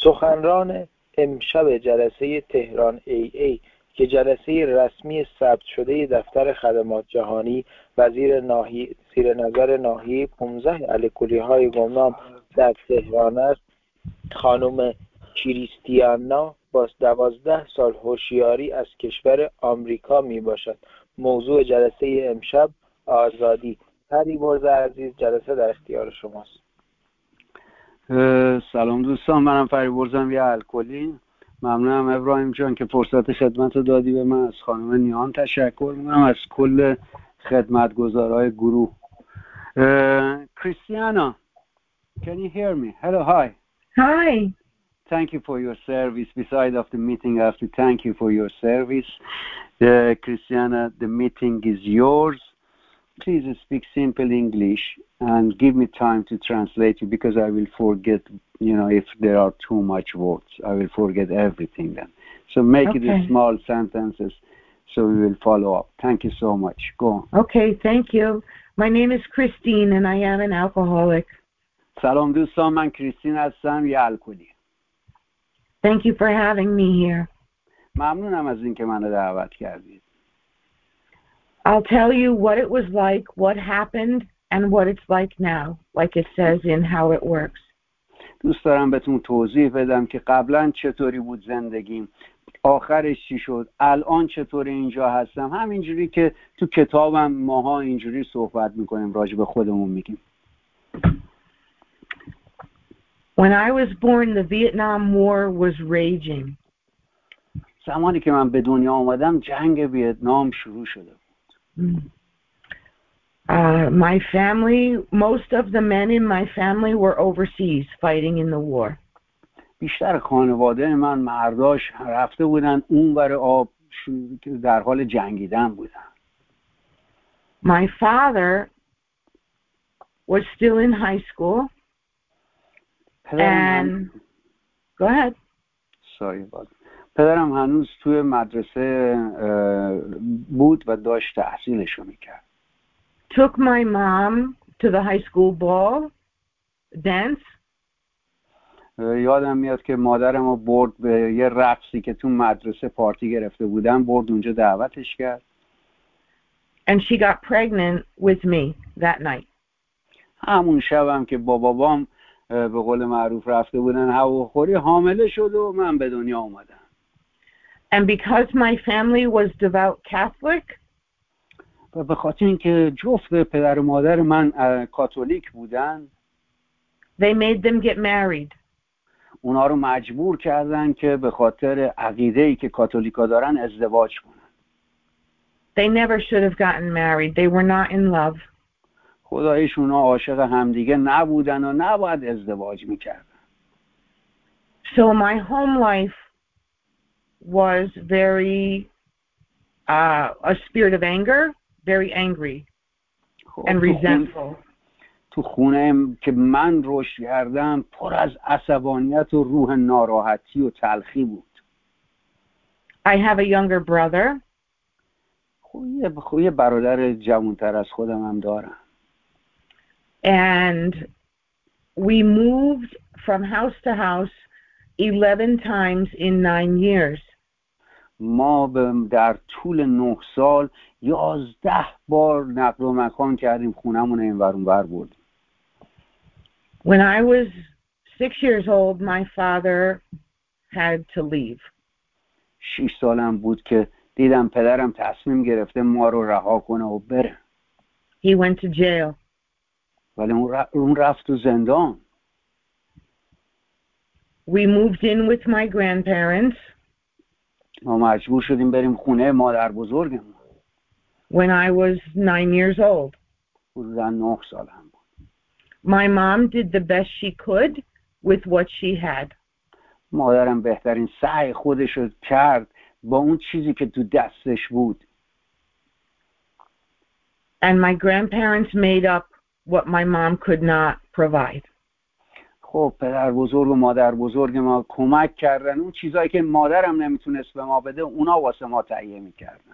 سخنران امشب جلسه تهران AA که جلسه رسمی ثبت شده دفتر خدمات جهانی و زیر نظر ناحیه 15 الکلیهای گمنام در تهران است، خانم کریستیانا با 12 سال هوشیاری از کشور آمریکا می باشد. موضوع جلسه امشب آزادی. پریورز عزیز، جلسه در اختیار شماست. سلام دوستان، منم پریورزم یه الکلی. ممنونم ابراهیم جان که فرصت خدمت رو دادی به من. از خانم نیان تشکر میکنم، از کل خدمتگزارای گروه. Christiana, can you hear me? Hello, hi. Hi. Thank you for your service. Beside of the meeting, I have to thank you for your service. Christiana, the meeting is yours. Please speak simple English and give me time to translate you, because I will forget, if there are too much words, I will forget everything then. So make it in small sentences so we will follow up. Thank you so much. Go on. Okay, thank you. My name is Christine and I am an alcoholic. سلام دوستان، من کریستین هستم، یه الکلی. Thank you for having me here. ممنونم از اینکه منو دعوت کردید. I'll tell you what it was like, what happened, and what it's like now, like it says in How It Works. دوست دارم بهتون توضیح بدم که قبلا چطوری بود زندگیم، آخرش چی شد، الان چطوری اینجا هستم. همینجوری که تو کتابم ماها اینجوری صحبت میکنیم، راجع به خودمون میگیم. When I was born, the Vietnam War was raging. زمانی که من به دنیا آمدم جنگ ویتنام شروع شده بود. My family, most of the men in my family were overseas fighting in the war. بیشتر خانواده من مرداش رفته بودن اونور آب، در حال جنگیدن بودن. My father was still in high school. And go ahead. Sorry about that. پدرم هنوز توی مدرسه بود و داشت تحصیلشو میکرد. Took my mom to the high school ball dance. یادم میاد که مادرم رو برد به یه رقصی که تو مدرسه پارتی گرفته بودن، برد اونجا دعوتش کرد. And she got pregnant with me that night. همون شبم که با بابام به قول معروف رفته بودن هواخوری، حامله شد و من به دنیا اومدم. And because my family was devout Catholic, و به خاطر اینکه جفت پدر و مادر من کاتولیک بودن، they made them get married. اونا رو مجبور کردن که به خاطر عقیده‌ای که کاتولیکا دارن ازدواج کنن. They never should have gotten married. They were not in love. خداییش اونا عاشق همدیگه نبودن و نباید ازدواج میکردن. So my home life was very a spirit of anger, very angry and resentful. تو خونه که من رشد کردم پر از عصبانیت و روح ناراحتی و تلخی بود. I have a younger brother. یه برادر جوانتر از خودم هم دارم. And we moved from house to house 11 times in 9 years. ما در طول 9 سال 11 بار نقل و مکان کردیم، خونمون اینور اونور بردیم. When I was 6 years old, my father had to leave. 6 سالم بود که دیدم پدرم تصمیم گرفته ما رو رها کنه و بره. He went to jail. ولی اون رفت تو زندان. We moved in with my grandparents. ما مجبور شدیم بریم خونه مادر بزرگمون. When I was 9 years old. حدوداً 9 سالم بود. My mom did the best she could with what she had. مادرم بهترین سعی خودش رو کرد با اون چیزی که تو دستش بود. And my grandparents made up what my mom could not provide. خب پدر بزرگ و مادر بزرگ ما کمک کردن، اون چیزایی که مادرم نمیتونست به ما بده اونا واسه ما تهیه میکردن.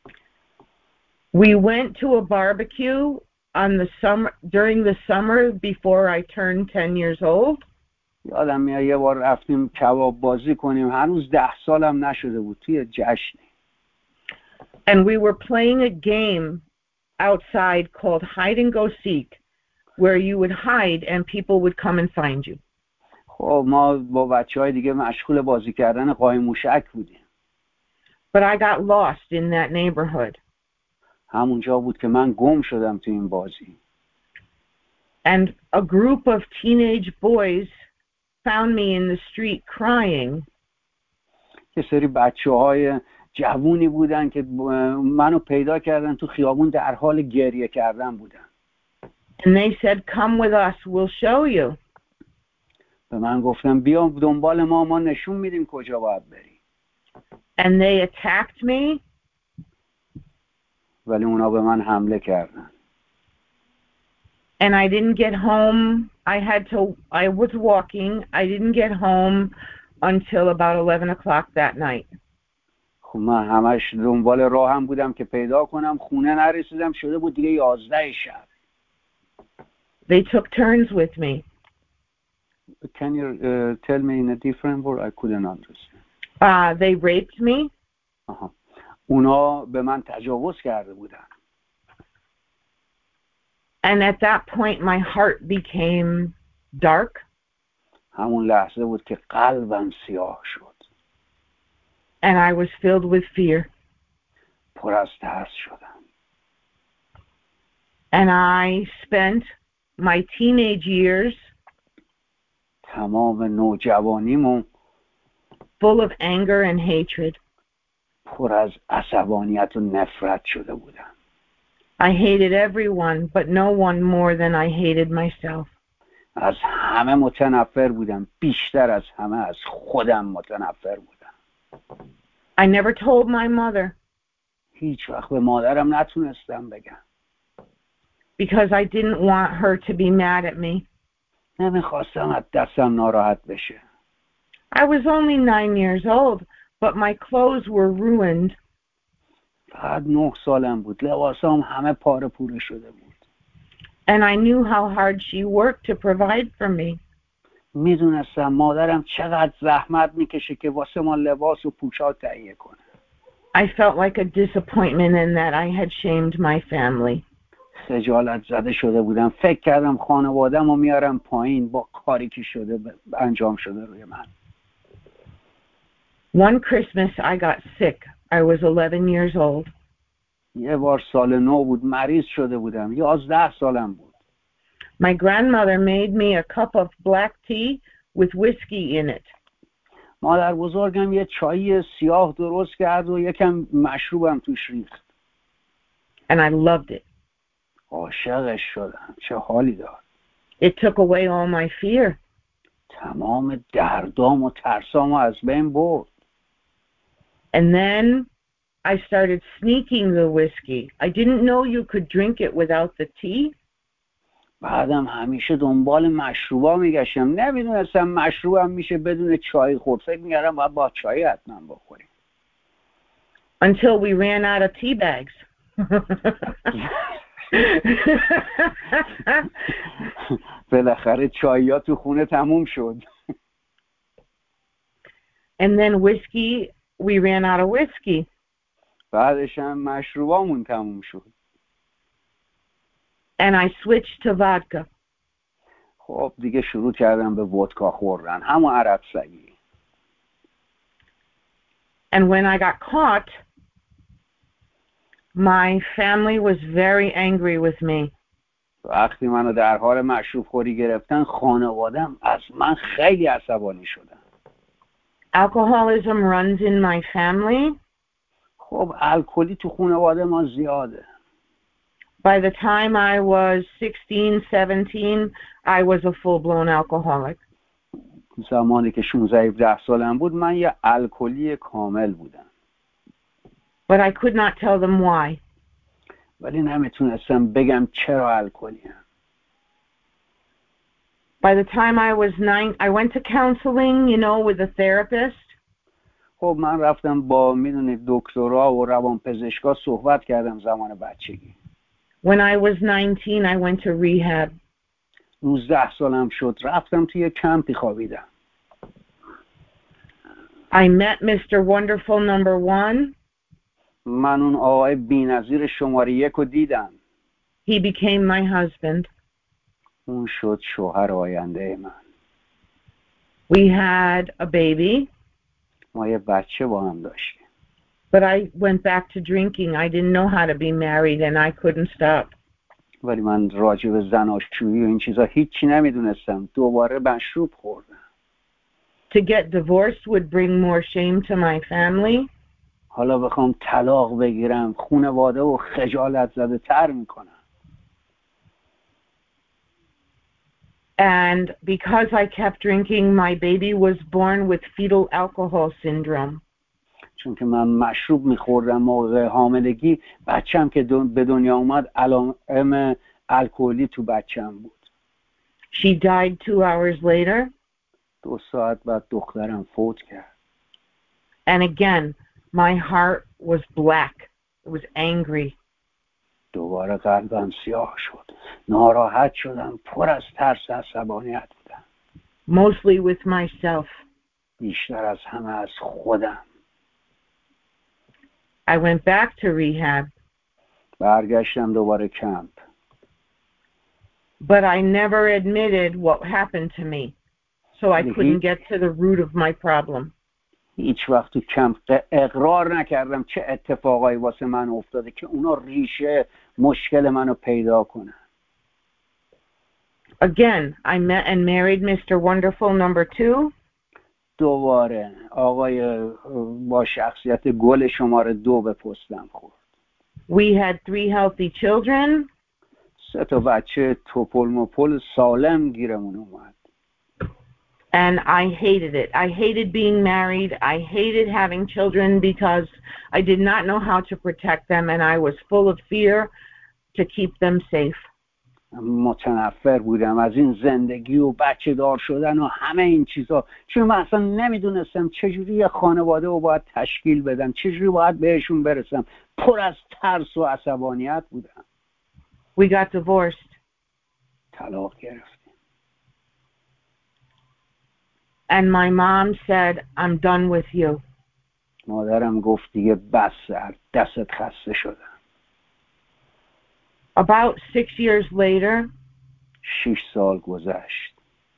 We went to a barbecue during the summer before I turned 10 years old. یادم میاد یه بار رفتیم کباب بازی کنیم، هنوز 10 سالم نشده بود، توی جشنی. And we were playing a game outside called hide and go seek, where you would hide and people would come and find you. خب ما با بچه‌های دیگه مشغول بازی کردن قایم موشک بودیم. But I got lost in that neighborhood. همونجا بود که من گم شدم تو این بازی. And a group of teenage boys found me in the street crying. یه سری بچه‌های جوونی بودن که منو پیدا کردن تو خیابون در حال گریه کردن بودن. And they said, "Come with us, we'll show you." به من گفتن بیا دنبال ما نشون میدیم کجا باید بری. And they attacked me. ولی اونا به من حمله کردن. And I didn't get home. I was walking. I didn't get home until about 11 o'clock that night. خب من همش دنبال راهم بودم که پیدا کنم، خونه نرسیدم، شده بود دیگه 11 شب. They took turns with me. Can you tell me in a different word? I couldn't understand. They raped me. اونا به من تجاوز کرده بودن. And at that point my heart became dark. همون لحظه بود که قلبم سیاه شد. And I was filled with fear. پر از ترس شدم. And I spent my teenage years تمام نوجوانیمو full of anger and hatred. پر از عصبانیت و نفرت شده بودم. I hated everyone, but no one more than I hated myself. از همه متنفر بودم، بیشتر از همه از خودم متنفر بودم. I never told my mother. هیچ وقت به مادرم نتونستم بگم. Because I didn't want her to be mad at me. نمیخواستم از دستم ناراحت بشه. I was only 9 years old, but my clothes were ruined. فقط 9 سالم بود، لباسام همه پاره پوره شده بود. And I knew how hard she worked to provide for me. میدونستم مادرم چقدر زحمت میکشه که واسه ما لباس و پوشاک تهیه کنه. I felt like a disappointment in that I had shamed my family. خجالت زده شده بودم. فکر کردم خانواده‌مو میارم پایین با کاری که شده انجام شده روی من. One Christmas I got sick. I was 11 years old. یه بار سال نو بود، مریض شده بودم. 11 سالم بود. My grandmother made me a cup of black tea with whiskey in it. مادر بزرگم یه چای سیاه درست کرد و یکم مشروبم توش ریخت. And I loved it. عاشقش شدم. چه حالی داد. It took away all my fear. تمام دردام و ترسامو از بین برد. And then I started sneaking the whiskey. I didn't know you could drink it without the tea. بعدم همیشه دنبال مشروبا میگشتم. نمیدونستم مشروبم میشه بدون چای خورد. فکر میکردم باید با چای حتما بخوریم. Until we ran out of tea bags. بالاخره چای‌ها تو خونه تموم شد. And then whiskey, we ran out of whiskey. بعدش هم مشروبامون تموم شد. And I switched to vodka. خب دیگه شروع کردم به ودکا خوردن، همون عرق سگی. And when I got caught, my family was very angry with me. وقتی منو در حال مشروب خوری گرفتن، خانوادم از من خیلی عصبانی شدن. Alcoholism runs in my family. خب الکلی تو خانواده ما زیاده. By the time I was 16, 17, I was a full-blown alcoholic. زمانی که 16-17 سالم بود، من یه الکلی کامل بودم. But I could not tell them why. ولی نمیتونستم بگم چرا الکلیم. By the time I was 9, I went to counseling, with a therapist. خب من رفتم با میدونید دکترها و روانپزشکا صحبت کردم زمان بچگی. When I was 19, I went to rehab. 19 سالم شد رفتم توی کمپی خوابیدم. I met Mr. Wonderful number 1. من اون آقای بی‌نظیر شماره 1 رو دیدم. He became my husband. اون شد شوهر آینده من. We had a baby. ما یه بچه با هم داشتیم. But I went back to drinking. I didn't know how to be married and I couldn't stop. ولی من راجع به زناشویی و این چیزا هیچی نمیدونستم. دوباره مشروب خوردم. To get divorced would bring more shame to my family. حالا بخوام طلاق بگیرم خانواده و خجالت زده تر میکنم. And because I kept drinking, my baby was born with fetal alcohol syndrome. چون که من مشروب میخوردم موقع حاملگی، بچم که به دنیا اومد علائم الکلی تو بچم بود. She died 2 hours later. 2 ساعت بعد دخترم فوت کرد. And again, my heart was black. It was angry. دوباره قلبم سیاه شد. ناراحت شدم. پر از ترس و عصبانیت بودم. Mostly with myself. بیشتر از همه از خودم. I went back to rehab. برگشتم دوباره کمپ. But I never admitted what happened to me. So I couldn't get to the root of my problem. هیچ وقت تو کمپ اقرار نکردم چه اتفاقایی واسه من افتاده که اونا ریشه مشکل منو پیدا کنن. Again, I met and married Mr. Wonderful number 2. دوباره آقای با شخصیت گل شماره 2 به پستم خورد. We had 3 healthy children. 3 تا بچه توپل مپل سالم گیرمون اومد. And I hated it. I hated being married. I hated having children because I did not know how to protect them and I was full of fear to keep them safe. متنفر بودم از این زندگی و بچه دار شدن و همه این چیزا، چون من اصلا نمیدونستم چجوری یه خانواده رو باید تشکیل بدم، چجوری باید بهشون برسم. پر از ترس و عصبانیت بودم. We got divorced. طلاق گرفتیم. And my mom said, I'm done with you. مادرم گفت دیگه بس، دستت خسته شدم. About 6 years later, 6 سال گذشت.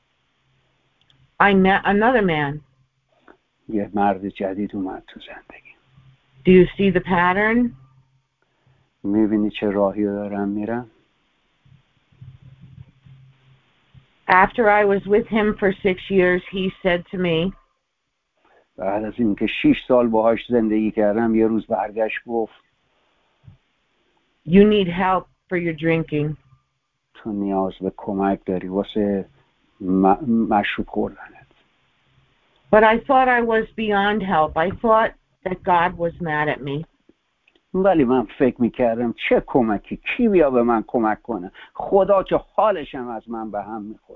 I met another man. یه مرد جدید اومد تو زندگی. Do you see the pattern? میبینی چه راهی دارم میرم؟ After I was with him for 6 years, he said to me, بعد از اینکه 6 سال باهاش زندگی کردم یه روز برگشت گفت You need help for your drinking. تو نیاز به کمک داری واسه مشروب خوردنت. But I thought I was beyond help. I thought that God was mad at me. ولی من فکر میکردم چه کمکی، کی بیا به من کمک کنه؟ خدا که حالشم از من به هم میخوره.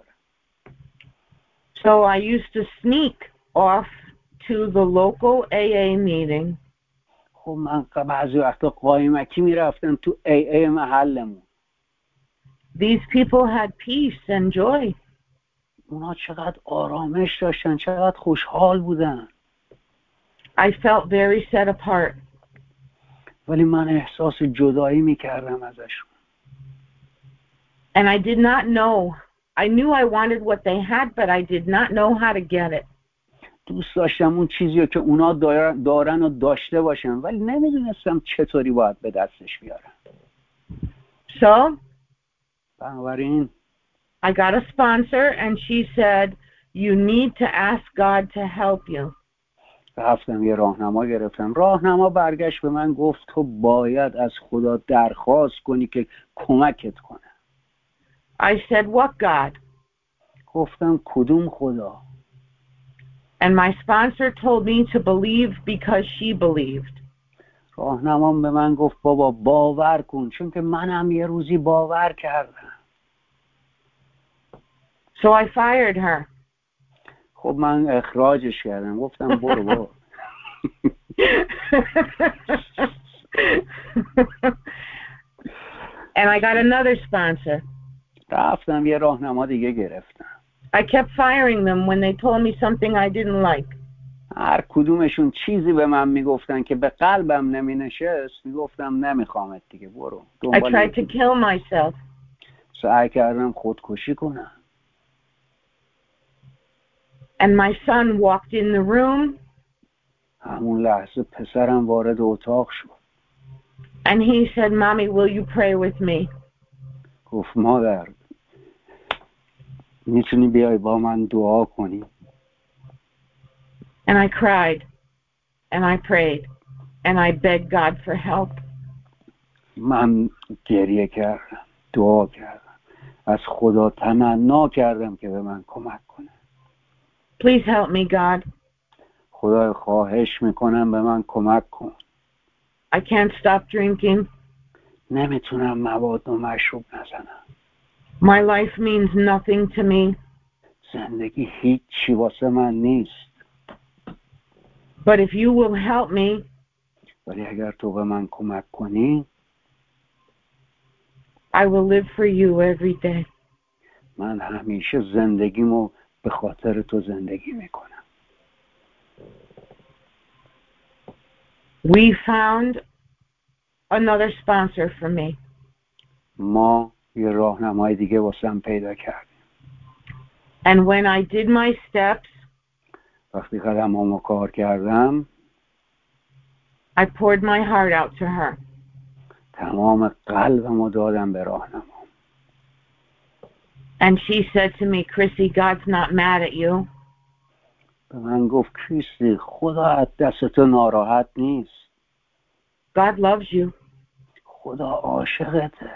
So I used to sneak off to the local AA meeting. خب من بعضی وقتا قایمکی میرفتم تو AA محلمون. These people had peace and joy. اونا چقدر آرامش داشتن، چقدر خوشحال بودن. I felt very set apart. ولی من احساس جدایی میکردم ازشون. And I did not know. I knew I wanted what they had, but I did not know how to get it. دوست داشتم اون چیزی که اونا دارن و داشته باشن، ولی نمیدونستم چطوری باید به دستش بیارم. So, بنابراین I got a sponsor and she said, you need to ask God to help you. رفتم یه راهنما گرفتم. راهنما برگشت به من گفت تو باید از خدا درخواست کنی که کمکت کنه. I said, what God? گفتم کدوم خدا؟ And my sponsor told me to believe because she believed. راهنمام به من گفت بابا باور کن، چون که منم یه روزی باور کردم. So I fired her. خب من اخراجش کردم. گفتم برو بابا. And I got another sponsor. رفتم یه راهنما دیگه گرفتم. I kept firing them when they told me something I didn't like. هر کدومشون چیزی به من میگفتن که به قلبم نمینشست، میگفتم نمیخوامت دیگه، برو. I tried to kill myself. سعی کردم خودکشی کنم. And my son walked in the room. همون لحظه پسرم وارد اتاق شد. And he said, Mommy, will you pray with me? گفت مادر میتونی بیای با من دعا کنی؟ And I cried. And I prayed. And I begged God for help. من گریه کردم، دعا کردم، از خدا تمنا کردم که به من کمک کنه. Please help me, God. خدای خواهش میکنم به من کمک کن. I can't stop drinking. نمیتونم مواد و مشروب نزنم. My life means nothing to me. زندگی هیچی واسه من نیست. But if you will help me, ولی اگر تو به من کمک کنی، I will live for you every day. من همیشه زندگیمو به خاطر تو زندگی میکنم. We found another sponsor for me. ما یه راهنمای دیگه واسم پیدا کردیم. And when I did my steps, وقتی قدمامو کار کردم، I poured my heart out to her. تمام قلبمو دادم به راهنما. And she said to me, Chrissy, God's not mad at you. به من گفت کریستی خدا از دست تو ناراحت نیست. God loves you. خدا عاشقته.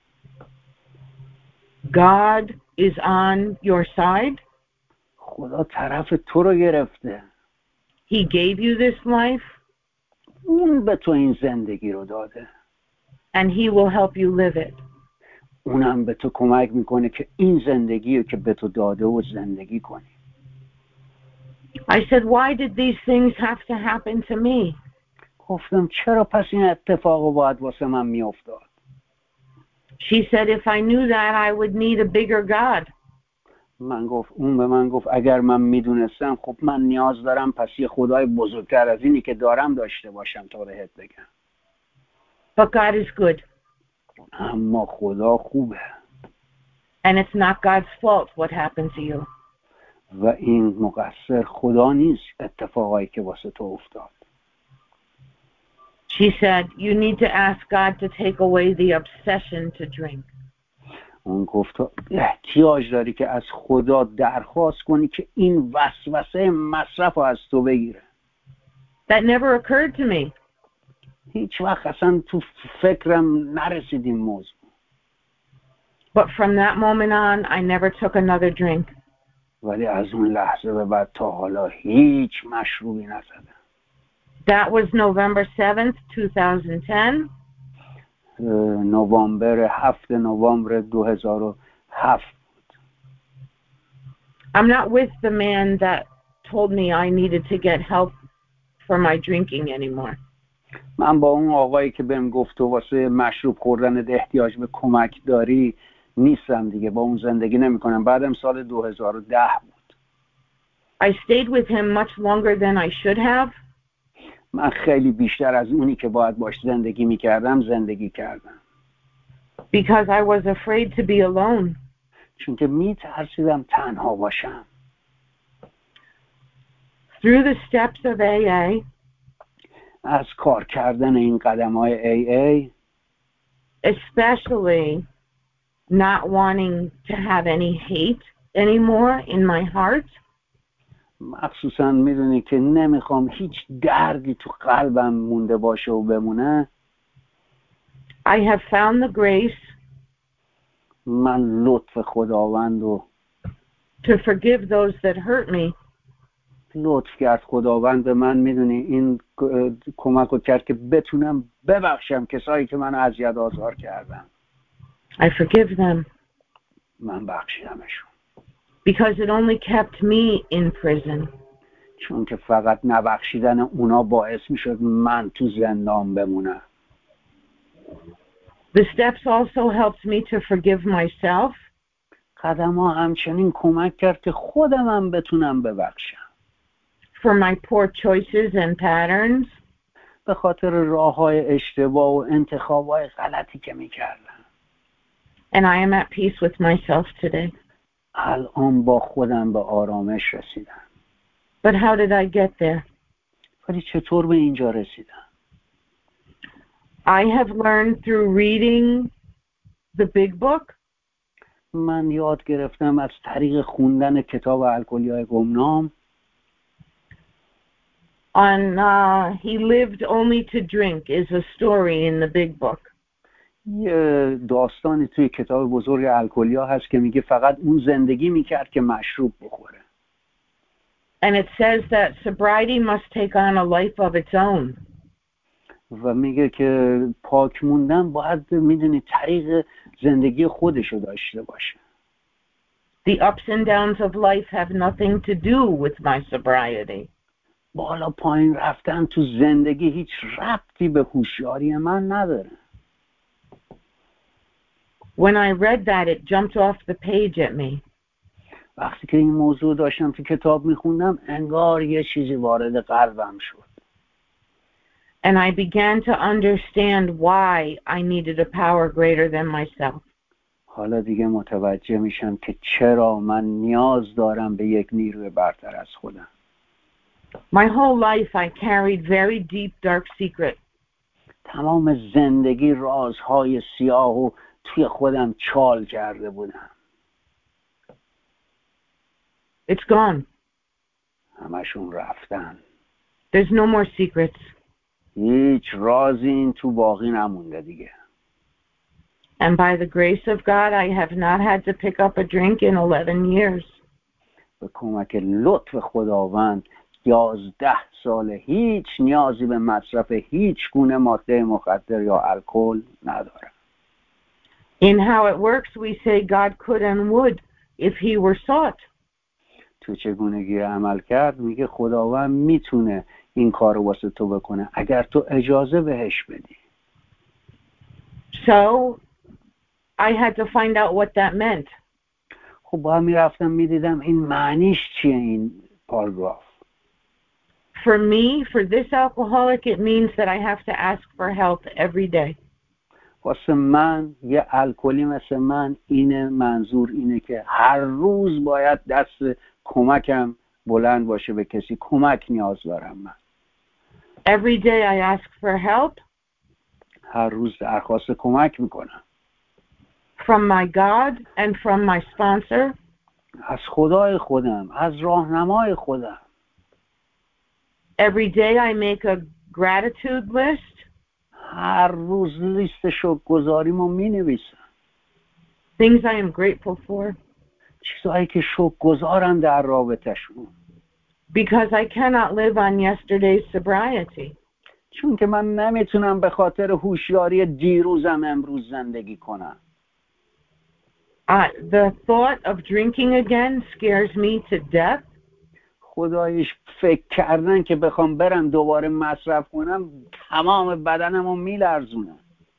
God is on your side. خدا طرف تو رو گرفته. He gave you this life. اون به تو این زندگی رو داده. And he will help you live it. اونم به تو کمک میکنه که این زندگی رو که به تو داده و زندگی کنی. I said, why did these things have to happen to me? گفتم چرا پس این اتفاق باید واسه من میافتاد؟ She said, if I knew that, I would need a bigger God. اون به من گفت اگر من میدونستم خب من نیاز دارم پس یه خدای بزرگتر از اینی که دارم داشته باشم تا بهت بگم. But God is good. اما خدا خوبه. And it's not God's fault what happened to you. و این مقصر خدا نیست اتفاقایی که واسه تو افتاد. She said, you need to ask God to take away the obsession to drink. اون گفت احتیاج داری که از خدا درخواست کنی که این وسوسه مصرف رو از تو بگیره. That never occurred to me. هیچ وقت اصلا تو فکرم نرسید این موضوع. But from that moment on, I never took another drink. ولی از اون لحظه به بعد تا حالا هیچ مشروبی نزدم. That was November 7th, 2010. نوامبر 7 نوامبر 2007 بود. I'm not with the man that told me I needed to get help for my drinking anymore. من با اون آقایی که بهم گفت تو واسه مشروب خوردن احتیاج به کمک داری نیستم دیگه، با اون زندگی نمی‌کنم. بعدم سال 2010 بود. I stayed with him much longer than I should have. من خیلی بیشتر از اونی که باید باش زندگی می‌کردم زندگی کردم. Because I was afraid to be alone. چون که می‌ترسیدم تنها باشم. Through the steps of AA, از کار کردن این قدم‌های AA، especially not wanting to have any hate anymore in my heart, مخصوصا میدونی که نمیخوام هیچ دردی تو قلبم مونده باشه و بمونه. I have found the grace من لطف خداوند و to forgive those that hurt me. لطف کرد خداوند به من، میدونی این کمک رو کرد که بتونم ببخشم کسایی که منو اذیت آزار کردن. I forgive them من بخشیدمشون. because it only kept me in prison. چون که فقط نبخشیدن اونا باعث میشد من تو زندان بمونم. The steps also helped me to forgive myself. خدمه همچنین کمک کرد که خودم هم بتونم ببخشم. For my poor choices and patterns. به خاطر راه‌های اشتباه و انتخاب‌های غلطی که می‌کردم. And I am at peace with myself today. الان با خودم به آرامش رسیدم. But how did I get there? ولی چطور به اینجا رسیدم؟ I have learned through reading the big book. من یاد گرفتم از طریق خوندن کتاب الکلیای گمنام. He lived only to drink is a story in the big book. یه داستانی توی کتاب بزرگ الکلیا هست که میگه فقط اون زندگی میکرد که مشروب بخوره. And it says that sobriety must take on a life of its own. و میگه که پاک موندن باید میدونی طریق زندگی خودشو داشته باشه. The ups and downs of life have nothing to do with my sobriety. بالا پایین رفتن تو زندگی هیچ ربطی به هوشیاری من نداره. When I read that, it jumped off the page at me. وقتی که این موضوع داشتم تو کتاب میخوندم انگار یه چیزی وارد قلبم شد. And I began to understand why I needed a power greater than myself. حالا دیگه متوجه میشم که چرا من نیاز دارم به یک نیروی برتر از خودم. My whole life I carried very deep dark secret. تمام زندگی رازهای سیاه و توی خودم چال کرده بودم. It's gone. همشون رفتن. There's no more secrets. هیچ رازی این تو باقی نمونده دیگه. And by the grace of God, I have not had to pick up a drink in 11 years. به کمک لطف خداوند 11 ساله هیچ نیازی به مصرف هیچ گونه ماده مخدر یا الکل ندارم. In how it works, we say God could and would if he were sought. تو چگونگی عمل کرد میگه خداوند میتونه این کارو واسه تو بکنه اگر تو اجازه بهش بدی. So I had to find out what that meant. خب با هم میرفتم میدیدم این معنیش چیه این پاراگراف. For me, for this alcoholic, it means that I have to ask for help every day. واسه من یه الکلی مثل من اینه منظور اینه که هر روز باید دست کمکم بلند باشه به کسی. کمک نیاز دارم من. Every day I ask for help. هر روز درخواست کمک میکنم. From my God and from my sponsor. از خدای خودم، از راهنمای خودم. Every day I make a gratitude list. هر روز لیست شکرگزاریمو مینویسم. Things I am grateful for. چیزایی که شکرگزارم در رابطه‌شون. Because I cannot live on yesterday's sobriety. چون که من نمیتونم به خاطر هوشیاری دیروزم امروز زندگی کنم. The thought of drinking again scares me to death. خدایش فکر کردن که بخوام برم دوباره مصرف کنم تمام بدنمو میلرزونه.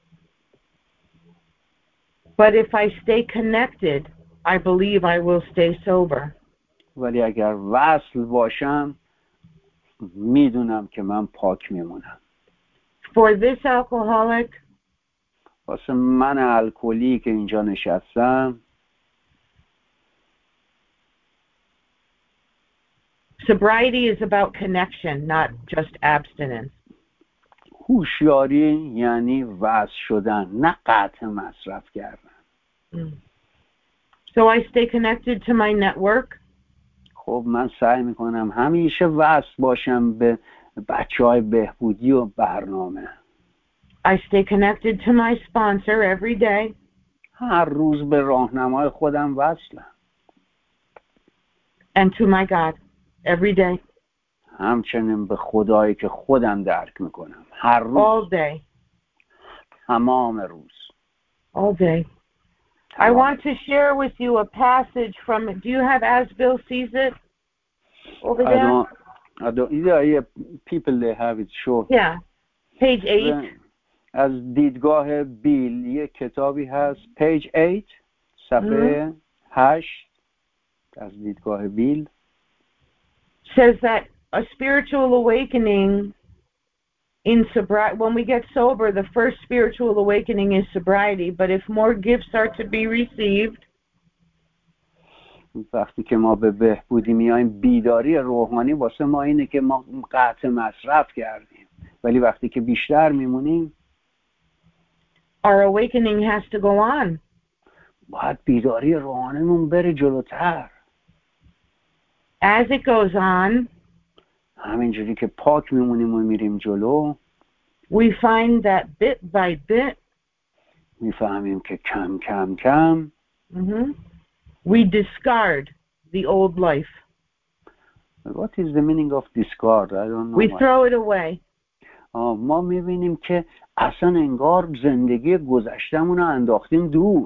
But if I stay connected, I believe I will stay sober. ولی اگر وصل باشم میدونم که من پاک میمونم. For this alcoholic, واسه من الکلی که اینجا نشستم sobriety is about connection, not just abstinence. هوشیاری یعنی وصل شدن نه قطع مصرف کردن. So I stay connected to my network. خب من سعی میکنم همیشه وصل باشم به بچهای بهبودی و برنامه. I stay connected to my sponsor every day. هر روز به راهنمای خودم وصلم. And to my God every day. همچنین به خدایی که خودم درک میکنم. هر روز. All day. تمام روز. All day. I want to share with you a passage from, do you have As Bill Sees It over there? I don't, yeah, people they have it short. Yeah. Page 8. از دیدگاه بیل یک کتابی هست page 8 صفحه 8 از دیدگاه بیل says that a spiritual awakening in sobriety, when we get sober, the first spiritual awakening is sobriety, but if more gifts are to be received, وقتی که ما به بهبودی میایم بیداری روحانی واسه ما اینه که ما قطع مصرف کردیم، ولی وقتی که بیشتر میمونیم our awakening has to go on. باید بیداری روحانیمون بره جلوتر. As it goes on, همینجوری که پاک میمونیم و میریم جلو we find that bit by bit, میفهمیم که کم کم کم we discard the old life. What is the meaning of discard? I don't know. We throw it away. ما میبینیم که اصلا انگار زندگی گذشتمون رو انداختیم دور.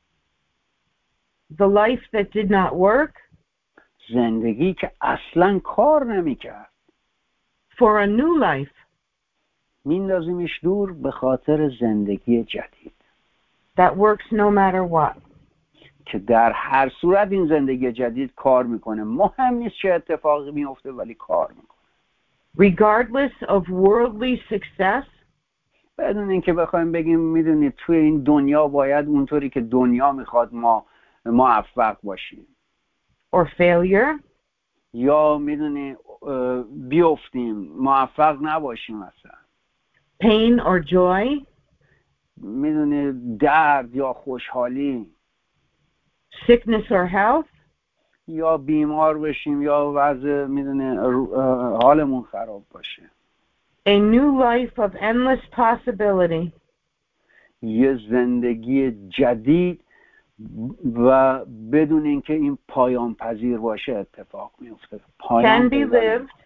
The life that did not work, زندگی که اصلا کار نمیکرد. for a new life. میندازیمش دور به خاطر زندگی جدید. That works no matter what. که در هر صورت این زندگی جدید کار میکنه. مهم نیست چه اتفاقی میفته ولی کار میکنه. Regardless of worldly success, بدون اینکه بخوایم بگیم میدونید توی این دنیا باید اونطوری که دنیا میخواد ما موفق باشیم. or failure, یا میدونی بیفتیم موفق نباشیم اصلا. pain or joy, میدونی درد یا خوشحالی، sickness or health, یا بیمار بشیم یا وضع میدونی حالمون خراب باشه. a new life of endless possibility. یه زندگی جدید و بدون اینکه این پایان پذیر باشه اتفاق میفته. Can be lived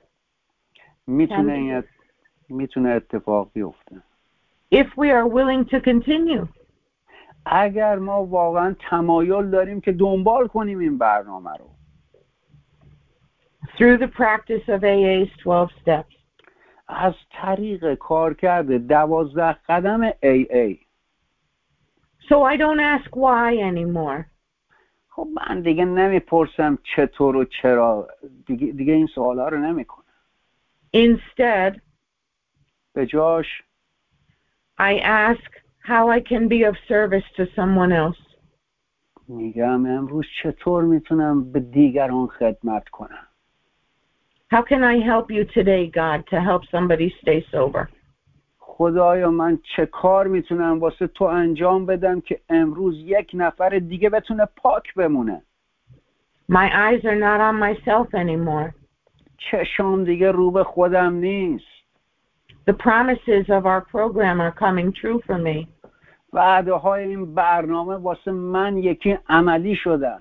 میتونه اتفاق بیفته. if we are willing to continue. اگر ما واقعا تمایل داریم که دنبال کنیم این برنامه رو. Through the practice of AA's 12 steps. از طریق کارکرد 12 قدم AA. So I don't ask why anymore. خب من دیگه نمیپرسم چطور و چرا، دیگه این سوالا رو نمیکنم. Instead, به جاش I ask how I can be of service to someone else. میگم امروز چطور میتونم به دیگران خدمت کنم. How can I help you today, God, to help somebody stay sober? خدایا من چه کار میتونم واسه تو انجام بدم که امروز یک نفر دیگه بتونه پاک بمونه. My eyes are not on myself anymore. چشام دیگه رو به خودم نیست. The promises of our program are coming true for me. وعده های این برنامه واسه من یکی عملی شدن.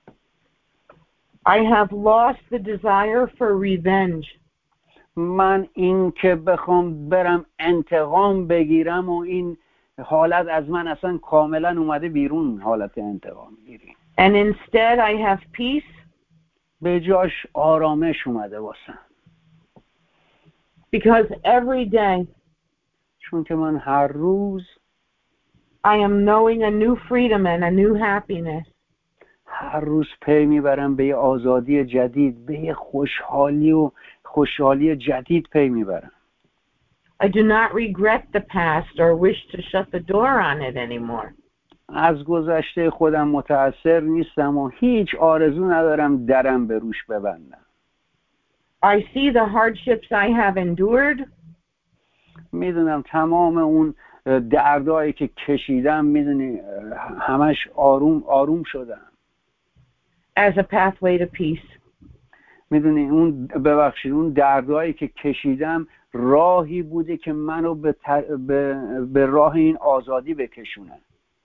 I have lost the desire for revenge. من این که بخوام برم انتقام بگیرم و این حالت از من اصلا کاملا اومده بیرون، حالت انتقام گیری. And instead I have peace. به جاش آرامش اومده واسم. Because every day چون که من هر روز I am knowing a new freedom and a new happiness. هر روز پی میبرم به یه آزادی جدید، به یه خوشحالی جدید پی میبرم. I do not regret the past or wish to shut the door on it anymore. از گذشته خودم متأثر نیستم و هیچ آرزو ندارم درم به روش ببندم. I see the hardships I have endured. میدونم تمام اون دردایی که کشیدم میدونی همش آروم شدم. As a pathway to peace. میدونی اون دردایی که کشیدم راهی بوده که منو به راه این آزادی بکشونه.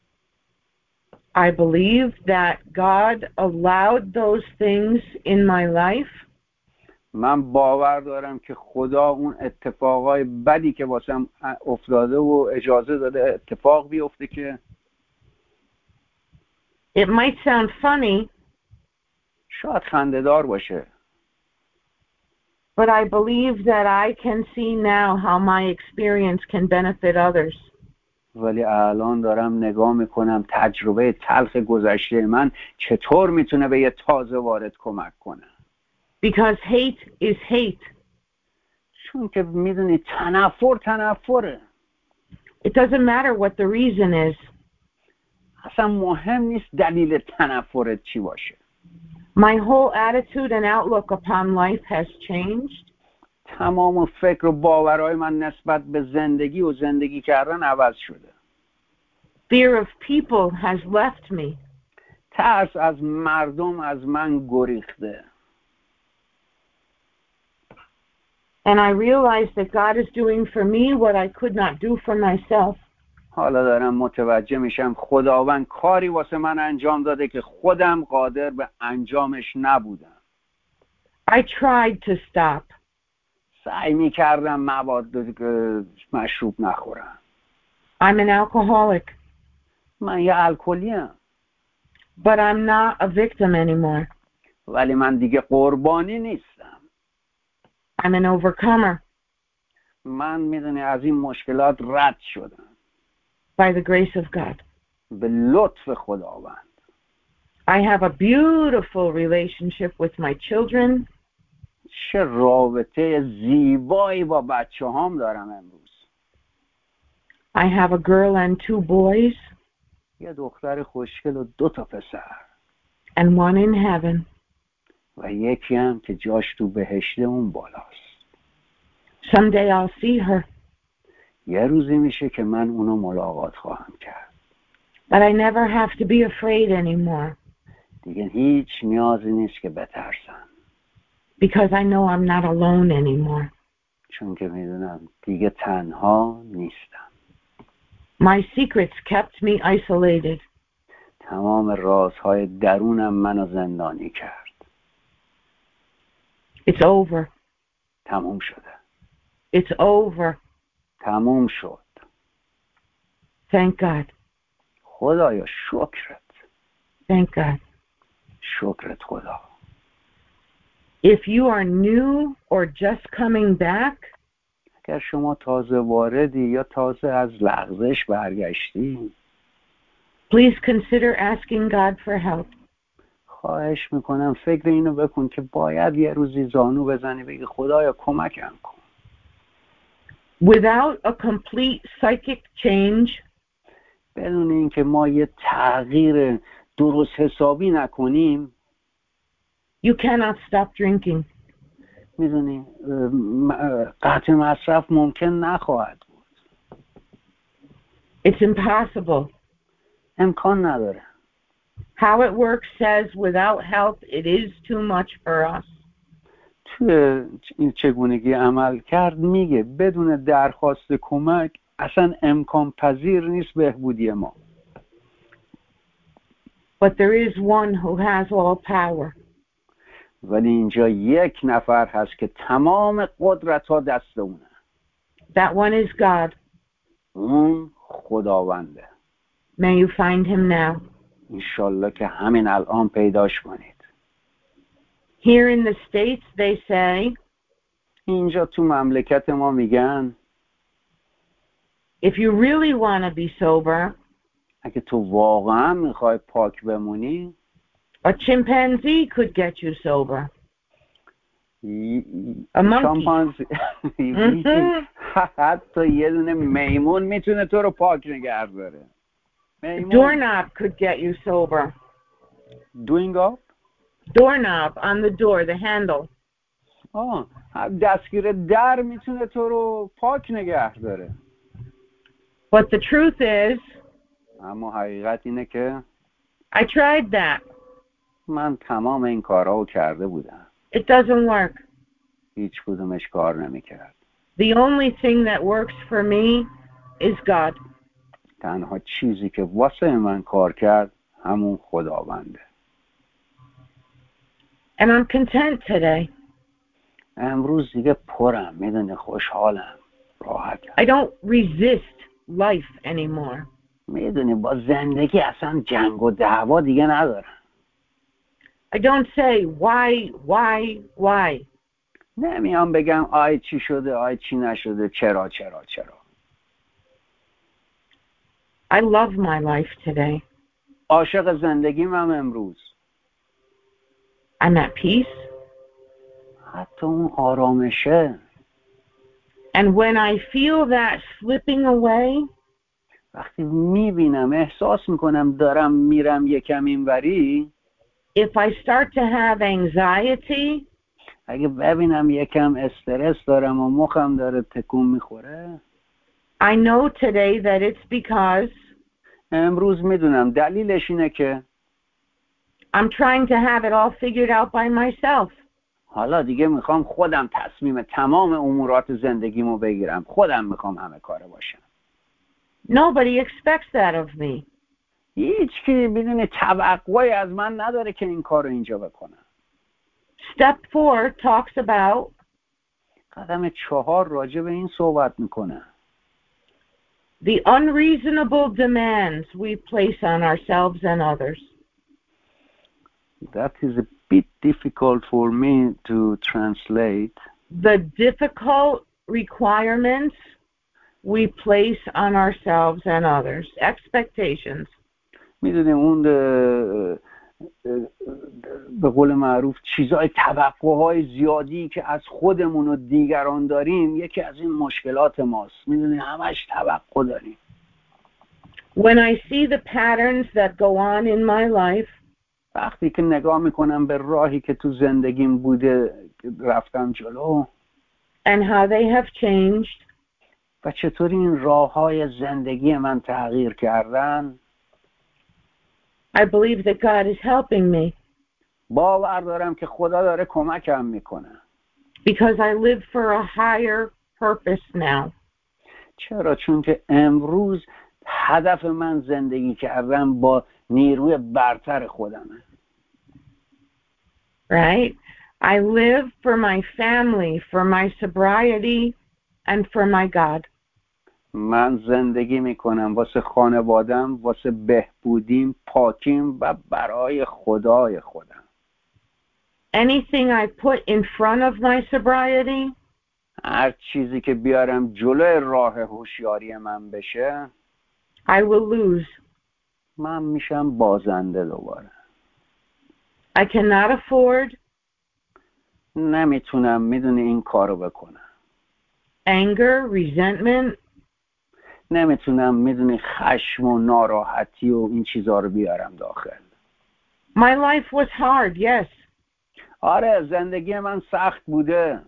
I believe that God allowed those things in my life. من باور دارم که خدا اون اتفاقای بدی که واسم افتاده و اجازه داده اتفاق بیفته که It might sound funny. شاید خنده‌دار باشه. But I believe that I can see now how my experience can benefit others. ولی الان دارم نگاه میکنم تجربه تلخ گذشته من چطور میتونه به یه تازه وارد کمک کنه. Because hate is hate. چون که میدونی تنفره. It doesn't matter what the reason is. اصلا مهم نیست دلیل تنفرت چی باشه. My whole attitude and outlook upon life has changed. تمام فکر و باورهای من نسبت به زندگی و زندگی کردن عوض شده. Fear of people has left me. ترس از مردم از من گریخته. And I realize that God is doing for me what I could not do for myself. حالا دارم متوجه میشم خداوند کاری واسه من انجام داده که خودم قادر به انجامش نبودم. I tried to stop. سعی میکردم مواد مشروب نخورم. I'm an alcoholic. من یه الکلیم. But I'm not a victim anymore. ولی من دیگه قربانی نیستم. I'm an overcomer. من میدونی از این مشکلات رد شدم. By the grace of God. به لطف خداوند. I have a beautiful relationship with my children. چه رابطه زیبایی با بچه هام دارم امروز. I have a girl and 2 boys. یه دختر خوشگل و 2 پسر. And one in heaven. و یکی هم که جاش تو بهشت اون بالاست. Someday I'll see her. یه روزی میشه که من اونو ملاقات خواهم کرد. But I never have to be afraid anymore. دیگه هیچ نیازی نیست که بترسم. Because I know I'm not alone anymore. چون که میدونم دیگه تنها نیستم. My secrets kept me isolated. تمام رازهای درونم منو زندانی کرد. It's over. تموم شده. It's over. تموم شد. Thank God. خدایا شکرت. Thank God. شکرت خدا. If you are new or just coming back, اگر شما تازه واردی یا تازه از لغزش برگشتی، please consider asking God for help. خواهش میکنم فکر اینو بکن که باید یه روزی زانو بزنی بگی خدایا کمکم کن. Without a complete psychic change, بدون اینکه ما یه تغییر درست حسابی نکنیم، you cannot stop drinking. میدونی قطع مصرف ممکن نخواهد بود. It's impossible. امکان نداره. How it works says without help it is too much for us. توی این چگونگی عمل کرد میگه بدون درخواست کمک اصلا امکان پذیر نیست بهبودی ما. But there is one who has all power. ولی اینجا یک نفر هست که تمام قدرت ها دست اونه. That one is God. اون خداونده. May you find him now. انشالله که همین الان پیداش کنید. Here in the States they say, اینجا تو مملکت ما میگن if you really want to be sober, اگه تو واقعا میخوای پاک بمونی، a chimpanzee could get you sober. A monkey. حتی یه دونه میمون میتونه تو رو پاک نگه داره. A doorknob could get you sober. Doing up? Doorknob on the door, the handle. دستگیر در میتونه تو رو پاک نگه داره. But the truth is, اما حقیقت اینه که I tried that. من تمام این کارا رو کرده بودم. It doesn't work. هیچ کدومش کار نمیکرد. The only thing that works for me is God. تنها چیزی که واسه من کار کرد همون خداونده. And I'm content today. امروز دیگه پرم، میدونی، خوشحالم، راحتم. I don't resist life anymore. میدونی با زندگی اصلا جنگ و دعوا دیگه ندارم. I don't say why. نمیام بگم آی چی شده، آی چی نشده، چرا. I love my life today. عاشق زندگیم هم امروز. I'm at peace. حتی اون آرامشه. And when I feel that slipping away, وقتی میبینم، احساس میکنم دارم میرم یکم اینوری، if I start to have anxiety, اگه ببینم یکم استرس دارم و مخم داره تکون میخوره، I know today that it's because امروز میدونم دلیلش اینه که I'm trying to have it all figured out by myself. حالا دیگه میخوام خودم تصمیم تمام امورات زندگیمو بگیرم، خودم میخوام همه کاره باشم. Nobody expects that of me. هیچ کی بدون توقعی از من نداره که این کارو اینجا بکنم. Step 4 talks about قدم 4 راجع به این صحبت میکنه. the unreasonable demands we place on ourselves and others. That is a bit difficult for me to translate. The difficult requirements we place on ourselves and others. Expectations. میدونی اون به قول معروف چیزای توقعهای زیادی که از خودمون و دیگران داریم یکی از این مشکلات ماست. میدونی همش توقع داریم. When I see the patterns that go on in my life, وقتی که نگاه میکنم به راهی که تو زندگیم بوده رفتم جلو and how they have changed, و چطوری این راههای زندگی من تغییر کردن، I believe that God is helping me باور دارم که خدا داره کمکم میکنه. because I live for a higher purpose now. چرا؟ چون که امروز هدف من زندگی کردن با نیروی برتر خودمه. Right? I live for my family, for my sobriety, and for my God. من زندگی میکنم واسه خانوادم، واسه بهبودیم، پاکیم و برای خدای خودم. Anything I put in front of my sobriety, هر چیزی که بیارم جلوی راه هوشیاری من بشه، I will lose. من میشم بازنده دوباره. I cannot afford نمیتونم میدونی این کارو بکنم. anger, resentment, نمیتونم میدونی خشم و ناراحتی و این چیزا رو بیارم داخل. My life was hard, yes, آره زندگی من سخت بوده،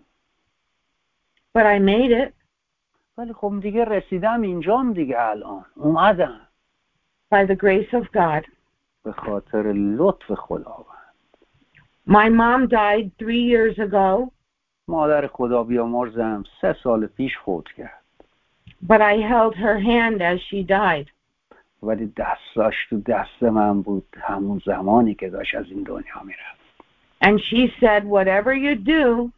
but I made it ولی خب دیگه رسیدم اینجام دیگه، الان اومدم by the grace of God. به خاطر لطف خداوند. My mom died 3 years ago, مادر خدا بیامرزم 3 سال پیش فوت کرد، but I held her hand as she died. ولی دستاش تو دست من بود همون زمانی که داشت از این دنیا میرفت. And she said, whatever you do,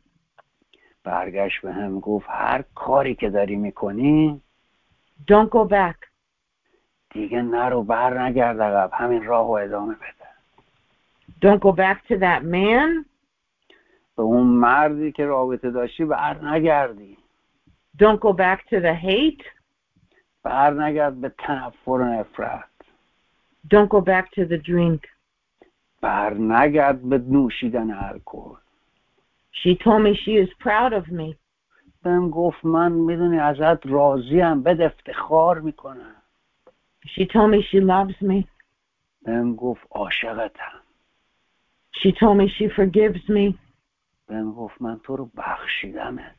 برگشت به هم گفت هر کاری که داری میکنی don't go back. دیگه نرو، بر نگرد عقب، همین راهو ادامه بده. Don't go back to that man. به اون مردی که رابطه داشتی بر نگردی. Don't go back to the hate. بر نگرد به تنفر و نفرت. Don't go back to the drink. بر نگرد به نوشیدن الکل. She told me she is proud of me. بهم گفت من میدونی ازت راضیم، بد افتخار میکنم. She told me she loves me. بهم گفت عاشقتم. She told me she forgives me. بهم گفت من تو رو بخشیدمت.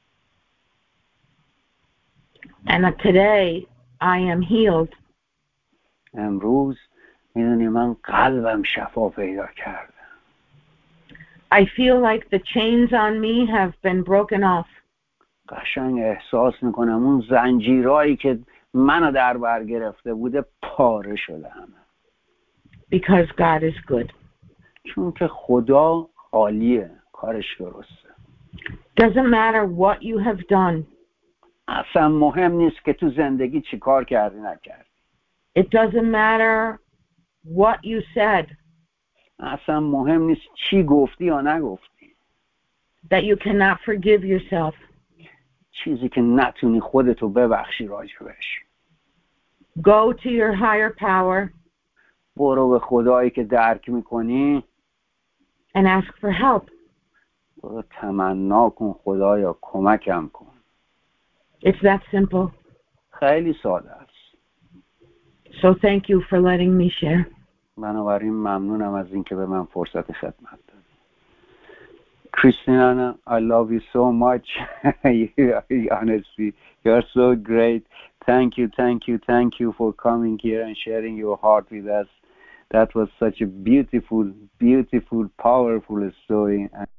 And today I am healed. امروز میدونی من قلبم شفا پیدا کرده. I feel like the chains on me have been broken off. قشنگ احساس میکنم اون زنجیرایی که منو در بر گرفته بوده پاره شده همه. Because God is good. چون که خدا عالیه، کارش درسته. Doesn't matter what you have done. اصلا مهم نیست که تو زندگی چی کار کردی نکردی. It doesn't matter what you said. اصلا مهم نیست چی گفتی یا نگفتی. That you cannot forgive yourself. چیزی که نتونی خودتو ببخشی راجبش. Go to your higher power برو به خدایی که درک میکنی، and ask for help. برو تمنا کن خدایا کمکم کن. It's that simple. خیلی ساده است. So thank you for letting me share. بنابراین ممنونم از اینکه به من فرصت خدمت دادی. Christiana, I love you so much. Honestly, you are so great. Thank you for coming here and sharing your heart with us. That was such a beautiful, powerful story.